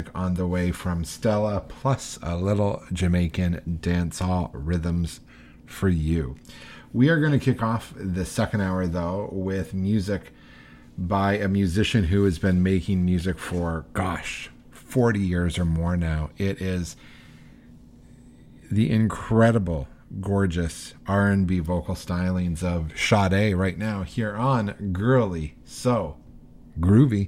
on the way from Stella, plus a little Jamaican dancehall rhythms for you. We are going to kick off the second hour, though, with music by a musician who has been making music for, 40 years or more now. It is the incredible, gorgeous R&B vocal stylings of Sade right now here on Girly So Groovy.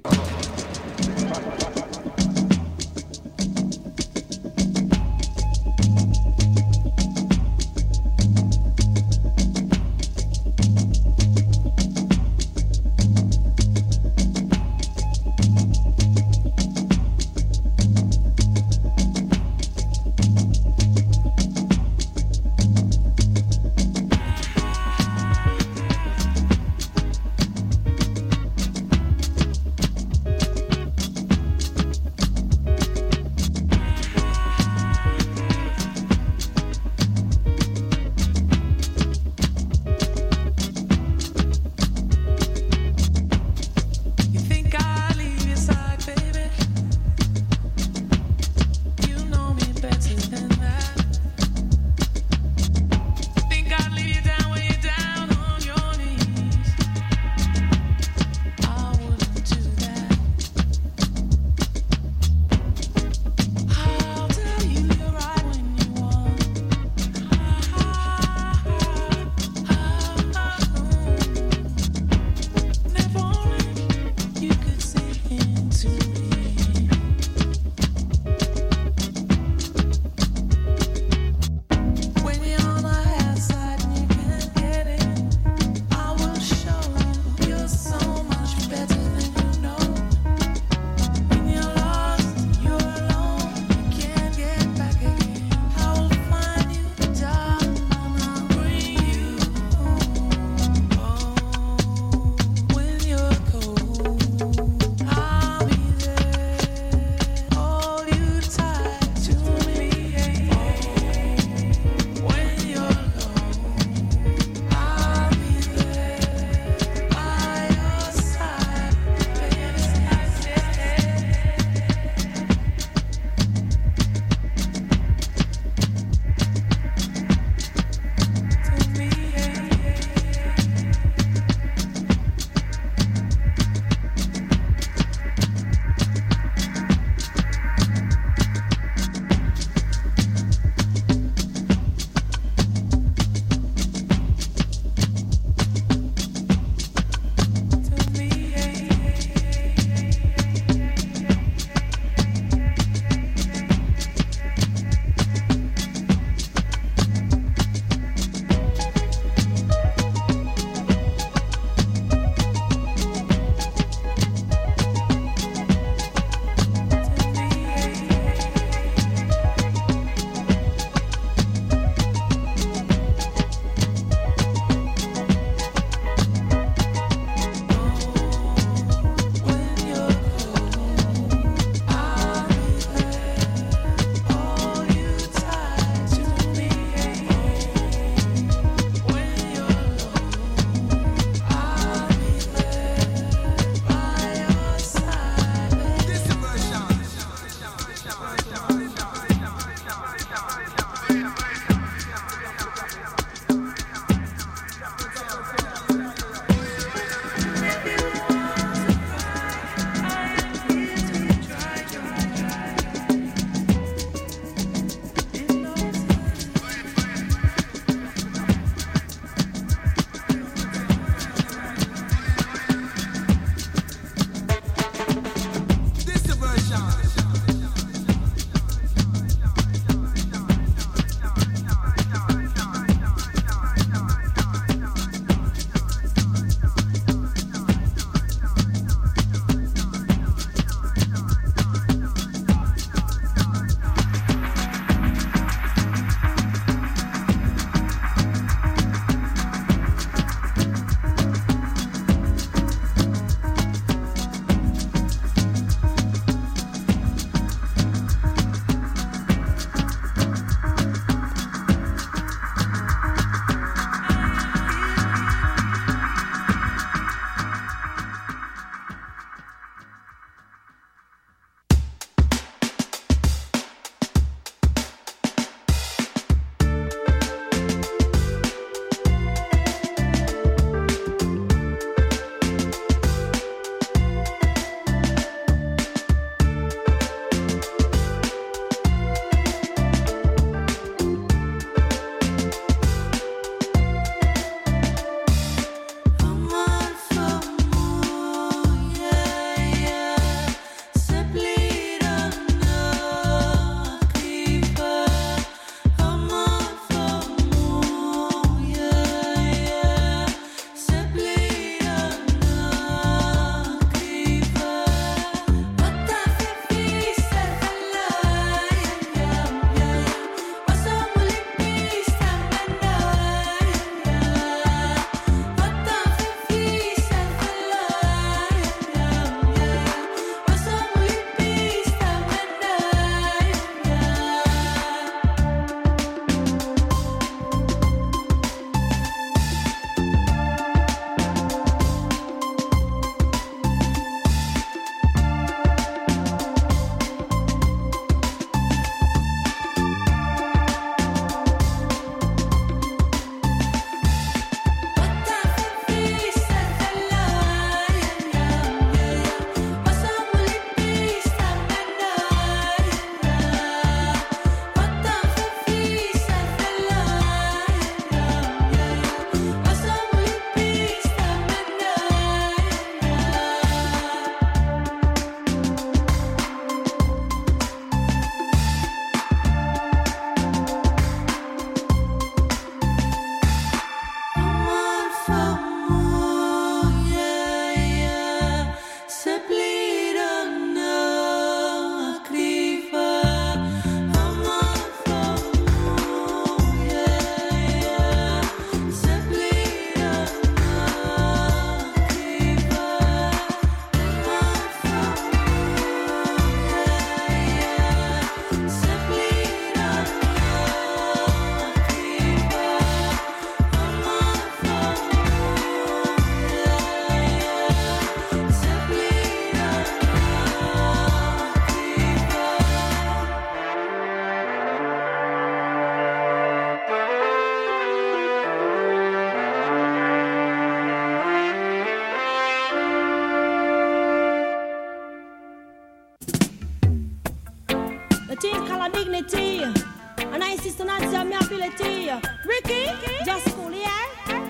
A thing called dignity. And I insist on answer my ability. Ricky, just cool, yeah?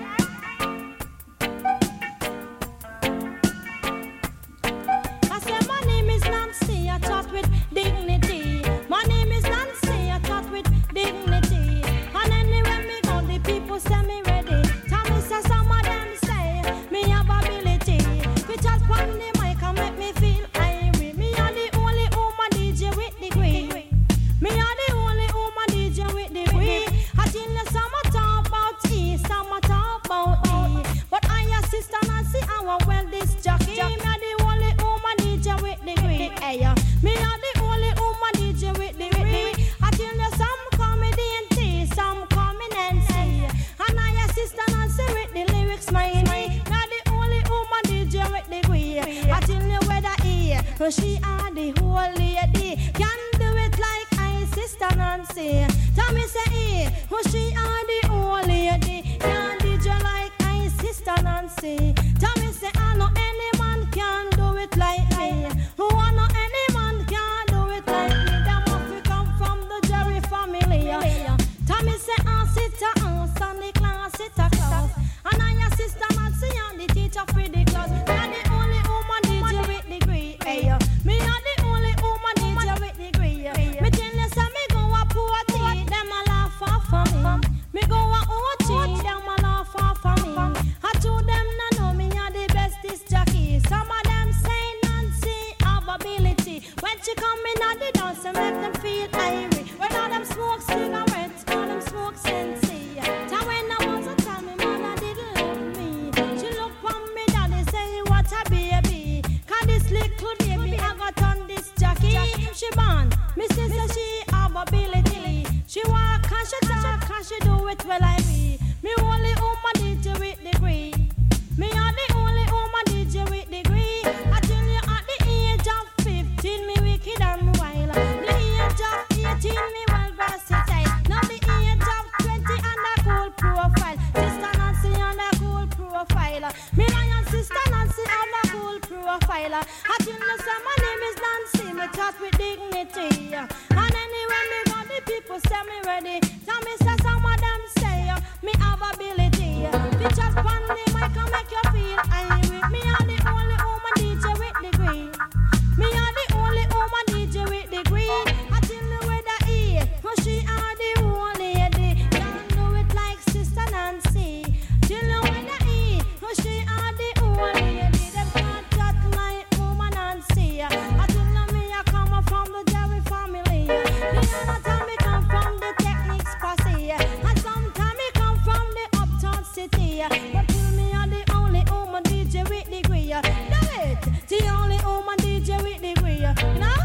I said my name is Nancy, I talk with dignity. My name is Nancy, I talk with dignity. And anywhere me go, the people say me ready. Tell me say some of them say me have ability. We just pon the mic and make me feel irie. Me are the only woman DJ with degree. Me are the only woman DJ with degree. I tell you some talk about E, some talk about E. But I assist and I see our well this jockey. Me are the only woman DJ with degree. Hey, me are the only woman DJ with degree. I tell you some call me D&T, some call me Nancy. And I assist and I see with the lyrics mine. Me are the only woman DJ with degree. I tell you whether he or she are the whole lady. Can do it like I sister Nancy. Tell me say he or she are the whole lady. Can DJ like I sister Nancy. Tell me say I know any man can do it like me. Who I know any man can do it like me. Them must we come from the Jerry family. Tell me say I sit a house and the class sit a class. And I assist a Nancy and the teacher for the class. Me are the only woman DJ with degree. Hey, me are the only woman DJ with degree. Me tell you say me go a party, them a laugh off for me. Me go a OT, them a laugh off for me. I told them no know me are the bestest jockey. Some of them say Nancy have ability. When she come in at the dance, she make them feel irie. When all them smoke cigarettes, all them smoke sensi. Time when I was a time, me mother didn't love me. She look on me, daddy say what a baby. Cause this little baby I got on this jockey. She born, me sister she have ability. She walk and she talk and she do it well like me. Me only woman DJ with degree. Me are the only woman DJ with degree. I tell you at the age of 15 me wicked and wild. The age of 18 me well versatile. Now the age of 20 and a cool profile. Sister Nancy and a cool profile. Me and sister Nancy and a cool profile. I tell you say my name is Nancy. Me talk with dignity. And anywhere me go the people say me ready. Tell me say some of them say me have ability. Pictures pon the mic and make you feel irie. Me are the only woman DJ with degree. Me are the only woman DJ with degree. I tell you whether he or she are the whole lady. Can do it like sister Nancy. Tell you whether he or she are the whole lady. Them can't chat like woman Nancy. I tell you me I come from the Jerry family. Me and tell me come from the Techniques posse. And sometimes me come from the uptown city. But tell me are the only woman DJ with degree. Do it, the only woman DJ with degree. You know?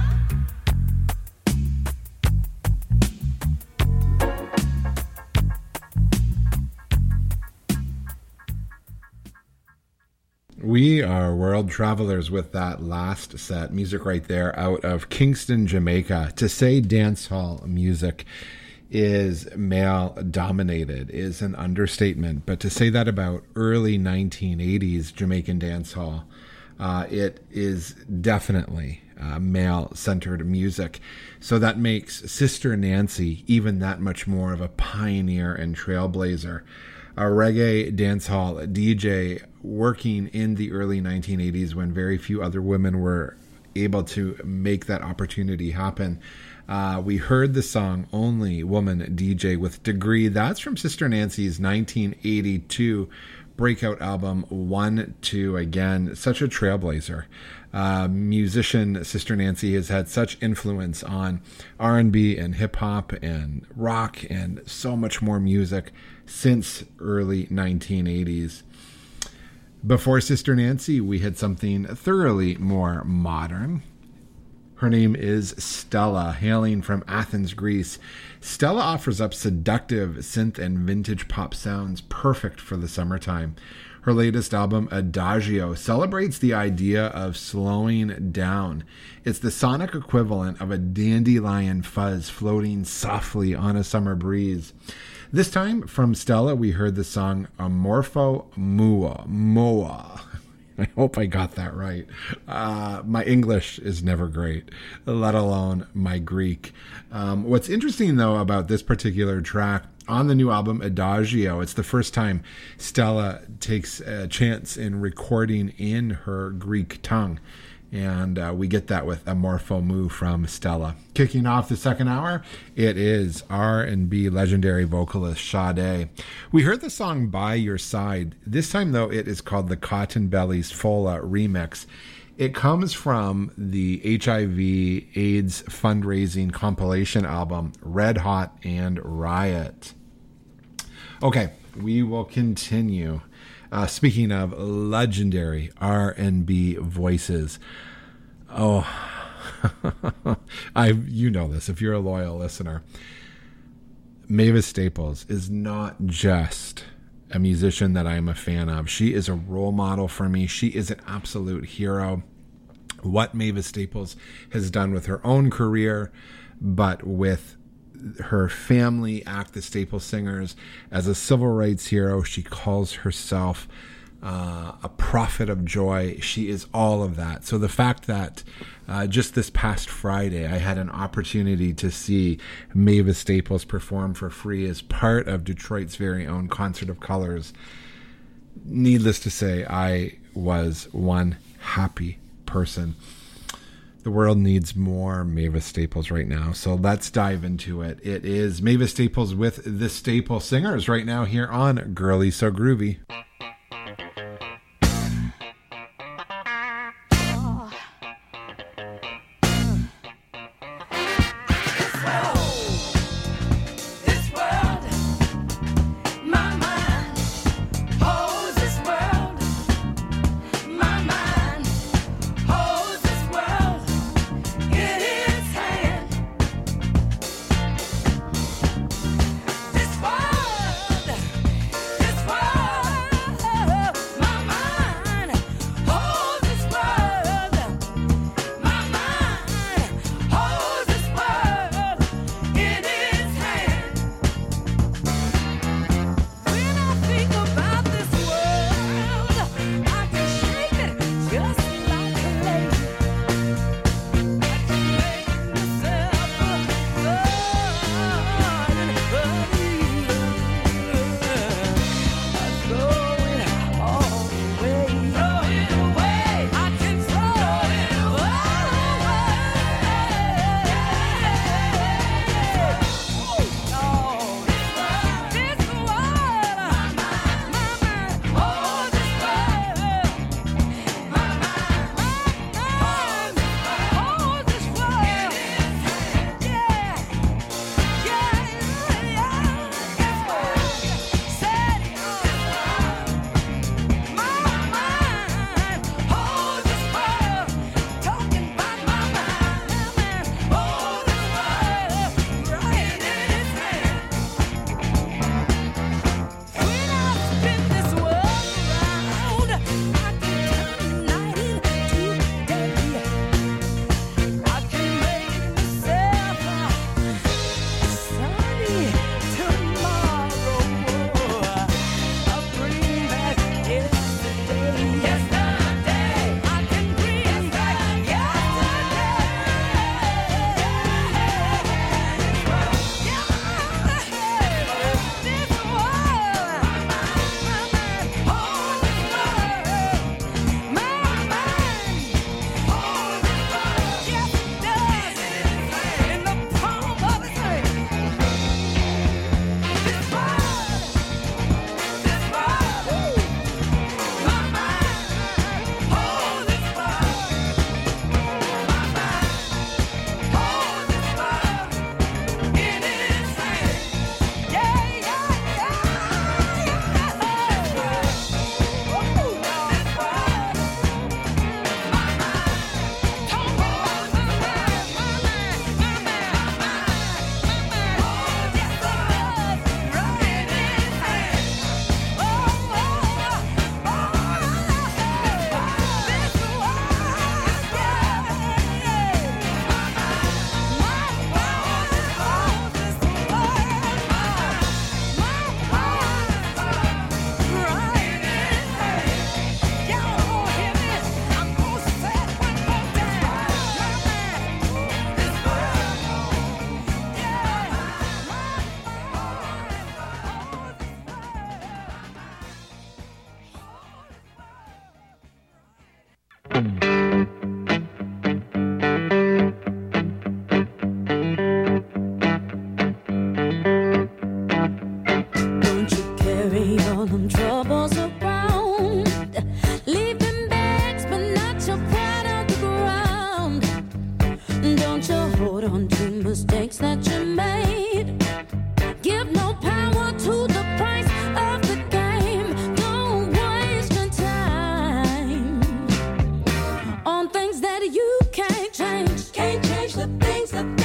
We are world travelers with that last set. Music right there out of Kingston, Jamaica. To say dancehall music is male dominated is an understatement, but to say that about early 1980s Jamaican dancehall, it is definitely male centered music. So that makes Sister Nancy even that much more of a pioneer and trailblazer. A reggae dancehall DJ working in the early 1980s when very few other women were able to make that opportunity happen. We heard the song Only Woman DJ with Degree. That's from Sister Nancy's 1982 breakout album 1-2. Again, such a trailblazer. Musician Sister Nancy has had such influence on R&B and hip-hop and rock and so much more music since early 1980s. Before Sister Nancy, we had something thoroughly more modern. Her name is Stella, hailing from Athens, Greece. Stella offers up seductive synth and vintage pop sounds perfect for the summertime. Her latest album, Adagio, celebrates the idea of slowing down. It's the sonic equivalent of a dandelion fuzz floating softly on a summer breeze. This time, from Stella, we heard the song Amorpho Moa. I hope I got that right. My English is never great, let alone my Greek. What's interesting, though, about this particular track on the new album Adagio, it's the first time Stella takes a chance in recording in her Greek tongue. And we get that with Amorpho Mu from Stella. Kicking off the second hour, it is R&B legendary vocalist Sade. We heard the song By Your Side. This time, though, it is called the Cotton Bellies Fola remix. It comes from the HIV/AIDS fundraising compilation album Red Hot and Riot. Okay, we will continue. Speaking of legendary R&B voices, you know this if you're a loyal listener. Mavis Staples is not just a musician that I'm a fan of. She is a role model for me. She is an absolute hero. What Mavis Staples has done with her own career, but with her family, Act the Staples Singers, as a civil rights hero. She calls herself a prophet of joy. She is all of that. So the fact that just this past Friday I had an opportunity to see Mavis Staples perform for free as part of Detroit's very own Concert of Colors, needless to say, I was one happy person. The world needs more Mavis Staples right now, so let's dive into it. It is Mavis Staples with the Staple Singers right now here on Girly So Groovy. This world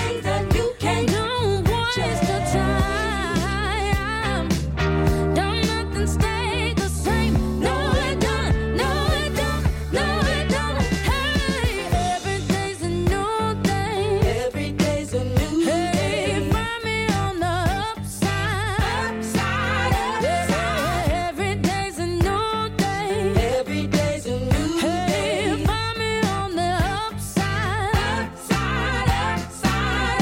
things that you can't. Don't waste the time. Don't nothing stay the same. No, it don't. No, it don't. No, it don't. Hey, every day's a new day. Every day's a new day. Hey, find me on the upside. Upside, upside. Every day's a new day. Every day's a new day. Hey, find me on the upside. Upside, upside,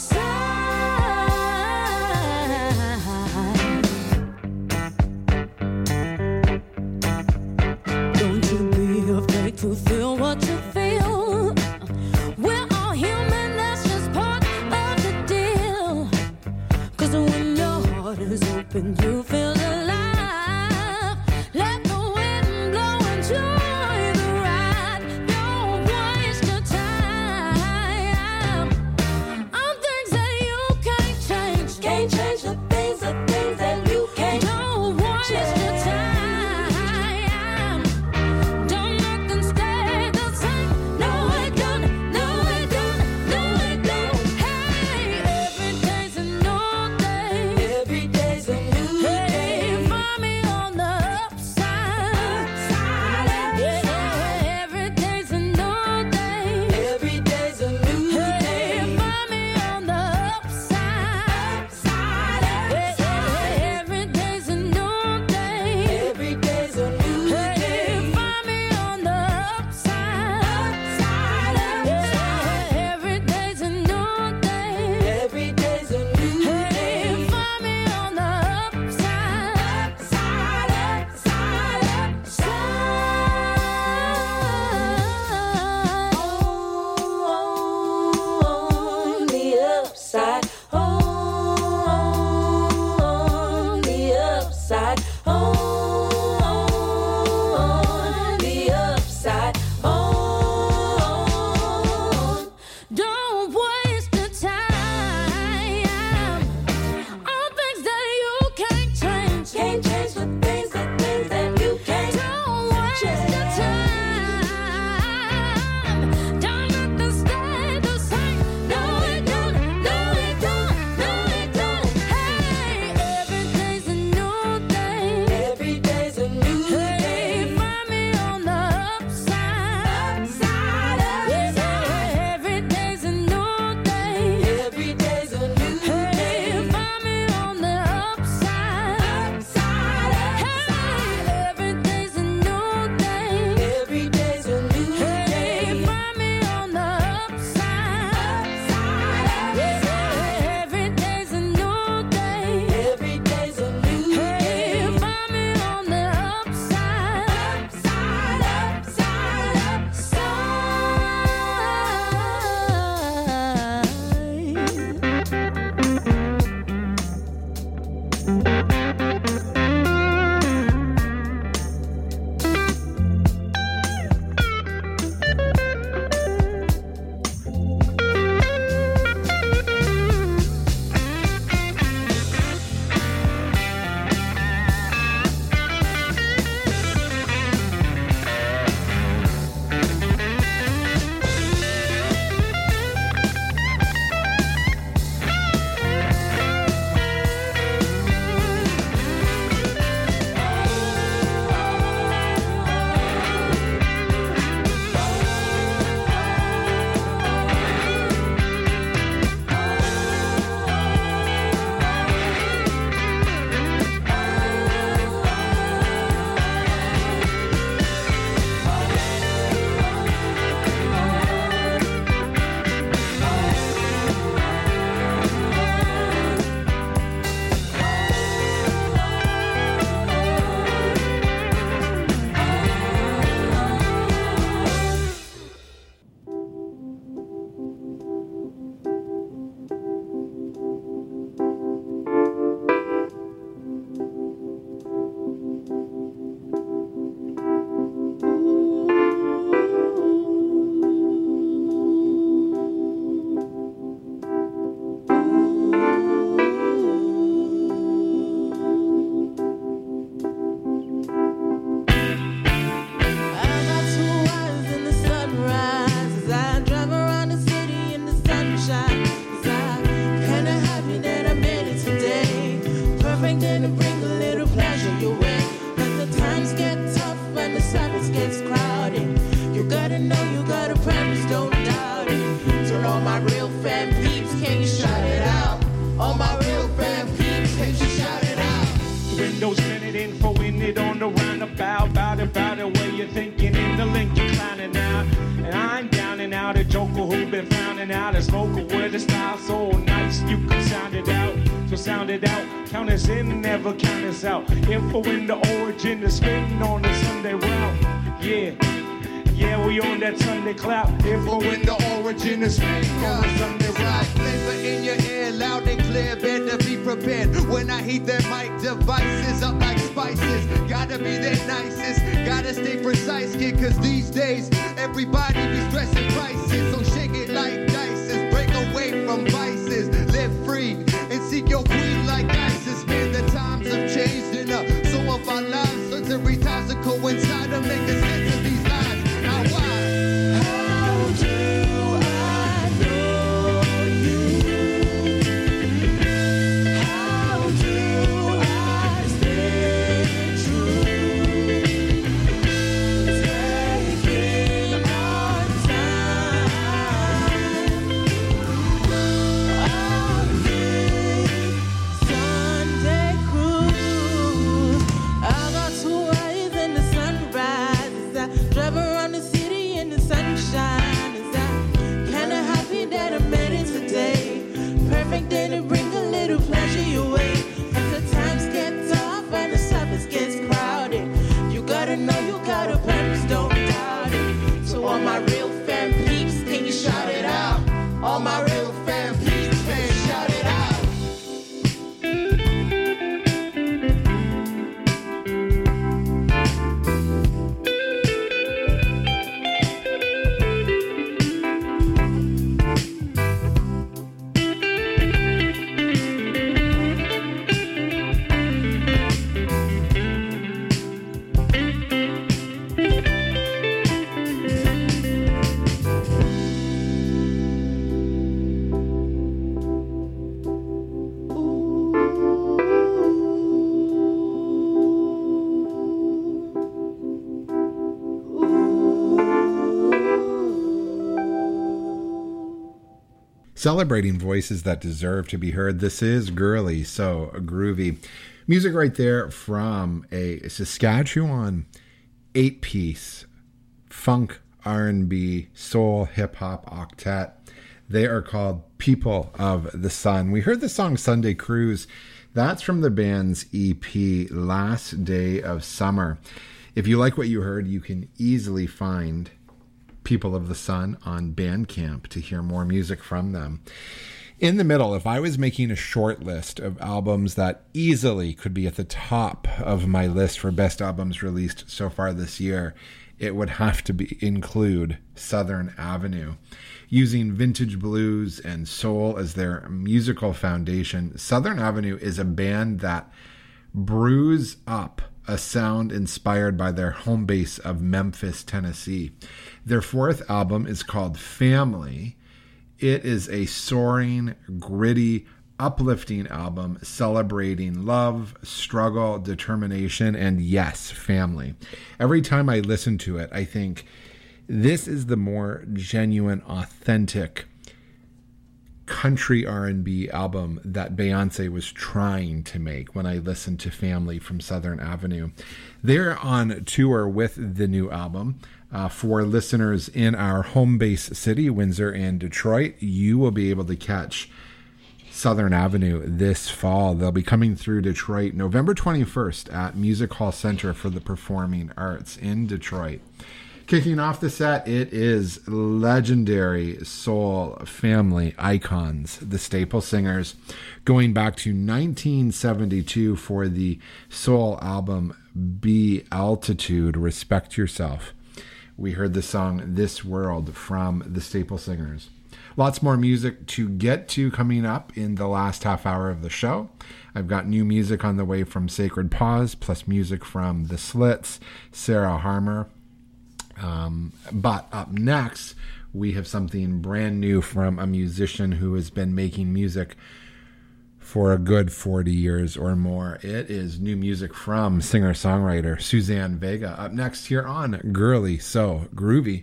upside. Don't you be afraid to feel what you feel. We're all human, that's just part of the deal. 'Cause when your heart is open, you feel alive. Let the wind blow, enjoy the ride. Don't waste your time on things that you can't change. Can't change the things that you can't. Don't waste your time. Don't nothing stay the same. No, it don't. No, it don't. No, it don't. Hey, every day's a new day. Every day's a new day. Your style so nice, you can sound it out. So sound it out, count us in, never count us out. Info in the origin is spitting on the Sunday route. Yeah, we on that Sunday cloud. Info in the origin is spitting on the Sunday route. Flavor in your ear, loud and clear, better be prepared. When I heat their mic devices up like spices, gotta be their nicest, gotta stay precise, kid, cause these days, everybody be stressing prices. So shake it like dices, break away from vices, live free, and seek your queen like ISIS. Man, the times have changed enough, so of our lives, certain times to coincide to make a sense of these lives. Now why? How do I know you? How do I stay true? Taking our time on this Sunday cruise. I got to wave in the sunrise as I drive around the city in the sunshine. Is that kinda happy that I made it today? Perfect day to bring a little pleasure your way. As the times get tough and the surface gets crowded, you gotta know you got a purpose, don't doubt it. So all my real fan peeps, can you shout it out? All my real fan peeps, man, shout it out. Celebrating voices that deserve to be heard. This is Girly, so groovy. Music right there from a Saskatchewan 8-piece funk, R&B, soul, hip-hop octet. They are called People of the Sun. We heard the song Sunday Cruise. That's from the band's EP, Last Day of Summer. If you like what you heard, you can easily find People of the Sun on Bandcamp to hear more music from them. In the middle, if I was making a short list of albums that easily could be at the top of my list for best albums released so far this year, it would have to include Southern Avenue. Using vintage blues and soul as their musical foundation, Southern Avenue is a band that brews up a sound inspired by their home base of Memphis, Tennessee. Their fourth album is called Family. It is a soaring, gritty, uplifting album celebrating love, struggle, determination, and yes, family. Every time I listen to it, I think this is the more genuine, authentic country R&B album that Beyonce was trying to make when I listened to Family from Southern Avenue. They're on tour with the new album. For listeners in our home base city, Windsor and Detroit, you will be able to catch Southern Avenue this fall. They'll be coming through Detroit November 21st at Music Hall Center for the Performing Arts in Detroit. Kicking off the set, it is legendary soul family icons, the Staple Singers, going back to 1972 for the soul album Be Altitude, Respect Yourself. We heard the song This World from the Staple Singers. Lots more music to get to coming up in the last half hour of the show. I've got new music on the way from Sacred Paws, plus music from The Slits, Sarah Harmer. But up next, we have something brand new from a musician who has been making music for a good 40 years or more. It is new music from singer-songwriter Suzanne Vega. Up next here on Girly So Groovy.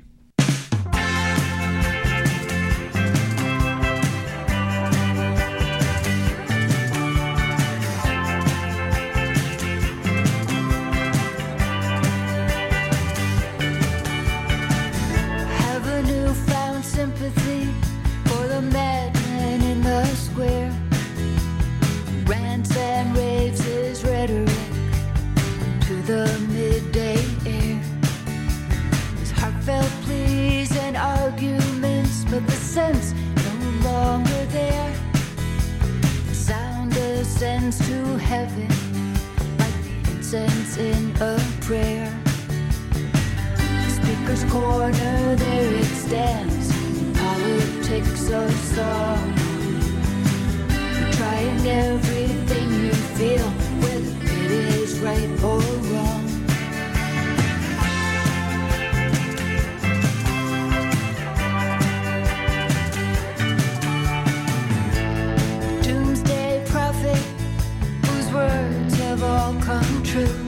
Have a newfound sympathy for the madness song. Trying everything you feel, whether it is right or wrong. Doomsday prophet, whose words have all come true.